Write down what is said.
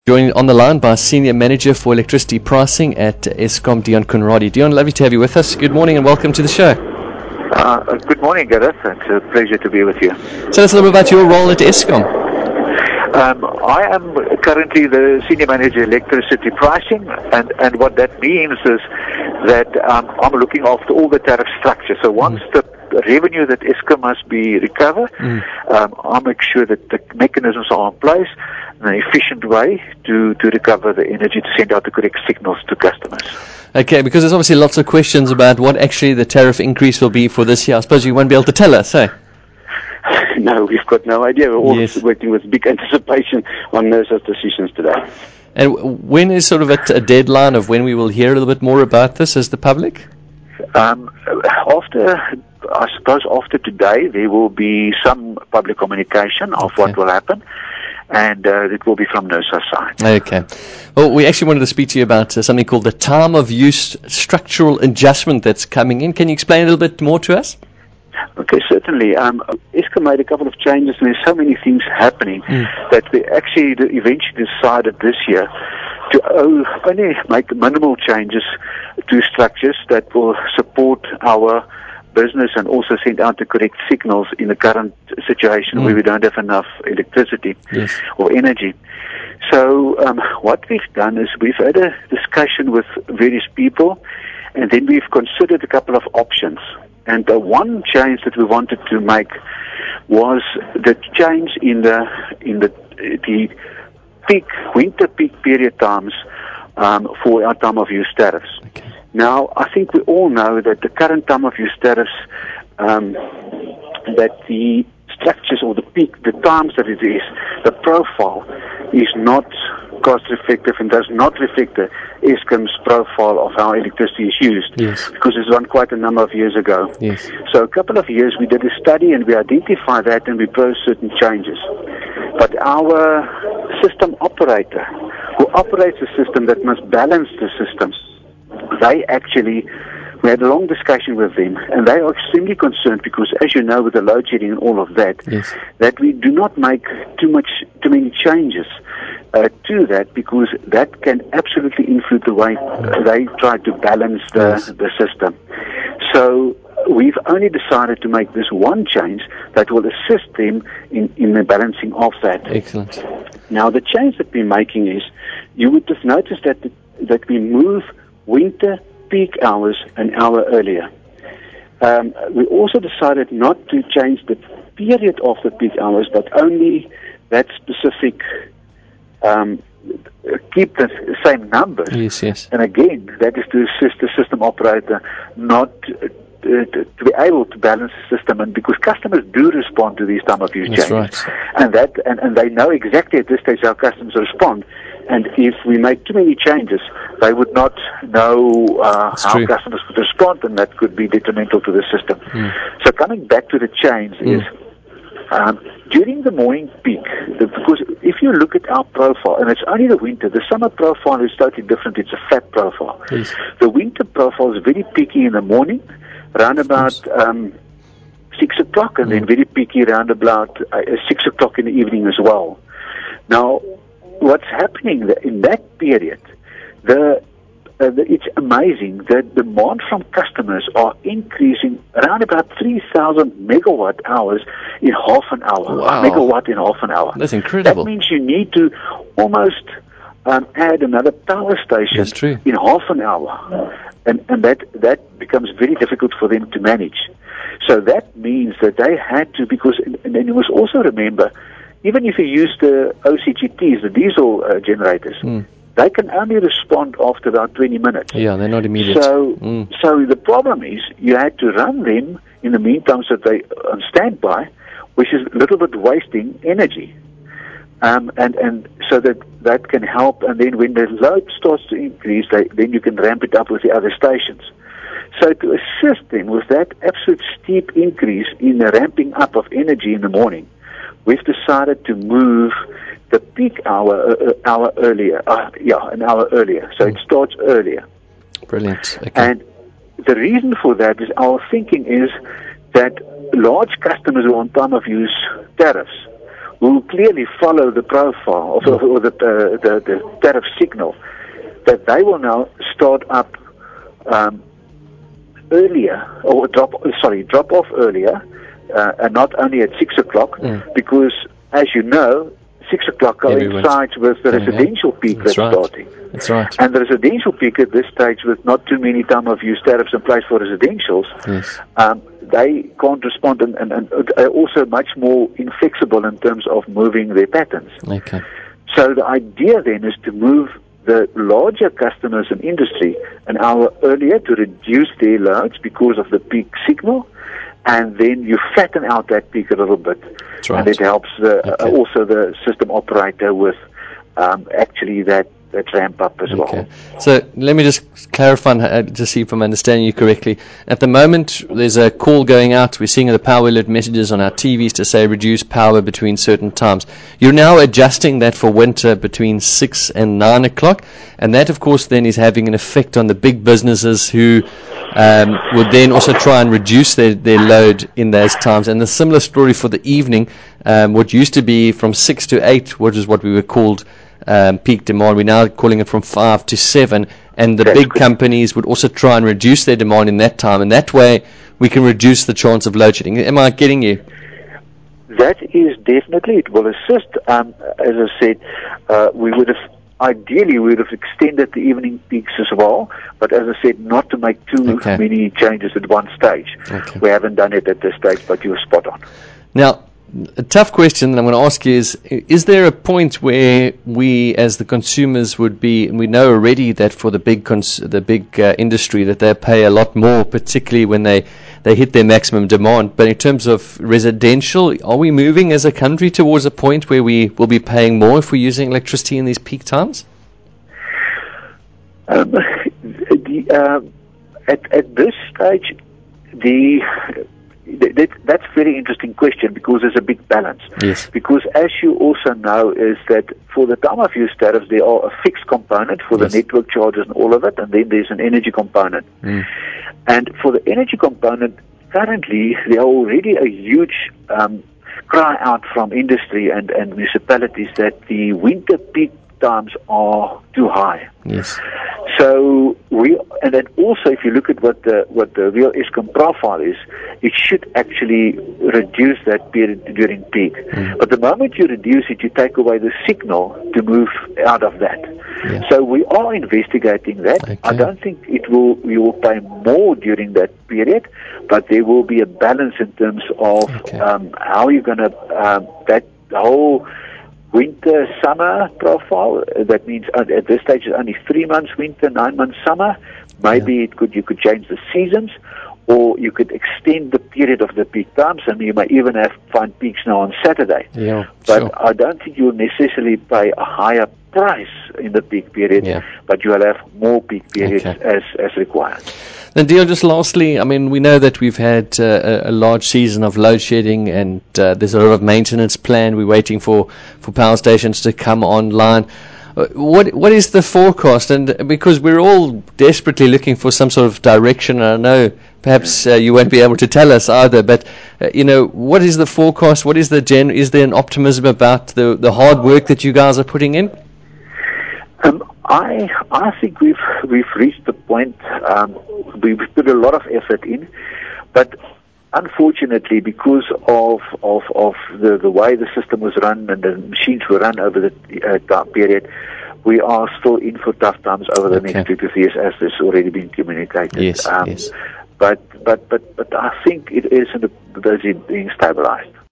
Joined on the line by Senior Manager for Electricity Pricing at Eskom, Dion Conradi. Dion, lovely to have you with us. Good morning and welcome to the show. Good morning, Gareth. It's a pleasure to be with you. Tell us a little bit about your role at Eskom. I am currently the Senior Manager Electricity Pricing, and what that means is that I'm looking after all the tariff structure. So once the revenue that Eskom must be recovered, I'll make sure that the mechanisms are in place in an efficient way to recover the energy to send out the correct signals to customers. Okay, because there's obviously lots of questions about what actually the tariff increase will be for this year. I suppose you won't be able to tell us, eh? No, we've got no idea. We're all waiting with big anticipation on NERSA's decisions today. And when is sort of a deadline of when we will hear a little bit more about this as the public? After today, there will be some public communication of what will happen, and it will be from NERSA's side. Okay. Well, we actually wanted to speak to you about something called the time of use structural adjustment that's coming in. Can you explain a little bit more to us? Okay, certainly. Eskom made a couple of changes, and there's so many things happening that we actually eventually decided this year to only make minimal changes to structures that will support our business and also send out the correct signals in the current situation where we don't have enough electricity or energy. So what we've done is we've had a discussion with various people, and then we've considered a couple of options. And the one change that we wanted to make was the change in the peak winter peak period times for our time of use tariffs. Okay. Now, I think we all know that the current time of use tariffs, that the structures or the times that it is, the profile is not cost effective and does not reflect the Eskom's profile of how electricity is used, because it's run quite a number of years ago. So a couple of years we did a study and we identified that and we proposed certain changes. But our system operator, who operates the system that must balance the system, we had a long discussion with them, and they are extremely concerned because, as you know, with the load shedding and all of that, that we do not make too many changes to that, because that can absolutely influence the way they try to balance the system. So we've only decided to make this one change that will assist them in the balancing of that. Excellent. Now, the change that we're making is, you would have noticed that we move winter peak hours an hour earlier. We also decided not to change the period of the peak hours, but only that specific, keep the same numbers. And again, that is to assist the system operator not to be able to balance the system, and because customers do respond to these time of use changes, and they know exactly at this stage how customers respond. And if we make too many changes, they would not know how customers would respond, and that could be detrimental to the system. So coming back to the change is, during the morning peak, because if you look at our profile, and it's only the winter, the summer profile is totally different, it's a flat profile. The winter profile is very peaky in the morning, around about 6 o'clock, and then very peaky around about 6 o'clock in the evening as well. Now, what's happening in that period, it's amazing. The demand from customers are increasing around about 3,000 megawatt hours in half an hour. Wow. Megawatt in half an hour. That's incredible. That means you need to almost add another power station in half an hour. And that becomes very difficult for them to manage. So that means that they had to, and then you must also remember, even if you use the OCGTs, the diesel generators, they can only respond after about 20 minutes. Yeah, they're not immediate. So the problem is you had to run them in the meantime so that they on standby, which is a little bit wasting energy. And so that can help, and then when the load starts to increase, then you can ramp it up with the other stations. So to assist them with that absolute steep increase in the ramping up of energy in the morning, we've decided to move the peak hour earlier. An hour earlier. So it starts earlier. Brilliant. Okay. And the reason for that is, our thinking is that large customers who are on time of use tariffs will clearly follow the profile or the tariff signal, that they will now start up earlier, or drop off earlier, and not only at 6 o'clock, because, as you know, 6 o'clock coincides with the residential peak that's starting. That's right. And the residential peak at this stage, with not too many time of use tariffs in place for residentials, they can't respond, and are also much more inflexible in terms of moving their patterns. Okay. So the idea then is to move the larger customers in industry an hour earlier to reduce their loads because of the peak signal, and then you flatten out that peak a little bit. That's right. And it helps also the system operator with actually that ramp up as well. So let me just clarify to see if I'm understanding you correctly. At the moment, there's a call going out. We're seeing the power alert messages on our TVs to say reduce power between certain times. You're now adjusting that for winter between 6 and 9 o'clock, and that, of course, then is having an effect on the big businesses who would then also try and reduce their load in those times. And a similar story for the evening. What used to be from 6 to 8, which is what we were called peak demand, we're now calling it from 5 to 7, and the big companies would also try and reduce their demand in that time, and that way we can reduce the chance of load shedding. Am I getting you? That is definitely, it will assist. As I said, we would have extended the evening peaks as well, but as I said, not to make too many changes at one stage. We haven't done it at this stage, but you're spot on. Now, a tough question I'm going to ask you is there a point where we as the consumers would be, and we know already that for the big industry that they pay a lot more, particularly when they hit their maximum demand, but in terms of residential, are we moving as a country towards a point where we will be paying more if we're using electricity in these peak times? At this stage, that's a very interesting question, because there's a big balance. Yes. Because as you also know, is that for the time of use tariffs, there are a fixed component for the network charges and all of it, and then there's an energy component. And for the energy component, currently there are already a huge cry out from industry and municipalities that the winter peak times are too high. Yes. So and then also, if you look at what the real Eskom profile is, it should actually reduce that period during peak. But the moment you reduce it, you take away the signal to move out of that. Yeah. So we are investigating that. Okay. I don't think we will pay more during that period, but there will be a balance in terms of how you're going to that whole winter summer profile. That means at this stage it's only 3 months winter, 9 months summer. Maybe you could change the seasons, or you could extend the period of the peak times, and you may even find peaks now on Saturday. Yeah, but I don't think you'll necessarily pay a higher price in the peak period, but you will have more peak periods as required. Then, Deon, just lastly, I mean, we know that we've had a large season of load shedding, and there's a lot of maintenance planned. We're waiting for power stations to come online. What is the forecast? And because we're all desperately looking for some sort of direction, I know perhaps you won't be able to tell us either, but what is the forecast? What is is there an optimism about the hard work that you guys are putting in? I think we've reached the point. We've put a lot of effort in, but unfortunately, because of the way the system was run and the machines were run over the time period, we are still in for tough times over the next 2 to 3 years, as has already been communicated. Yes. But I think it is in the busy being stabilized.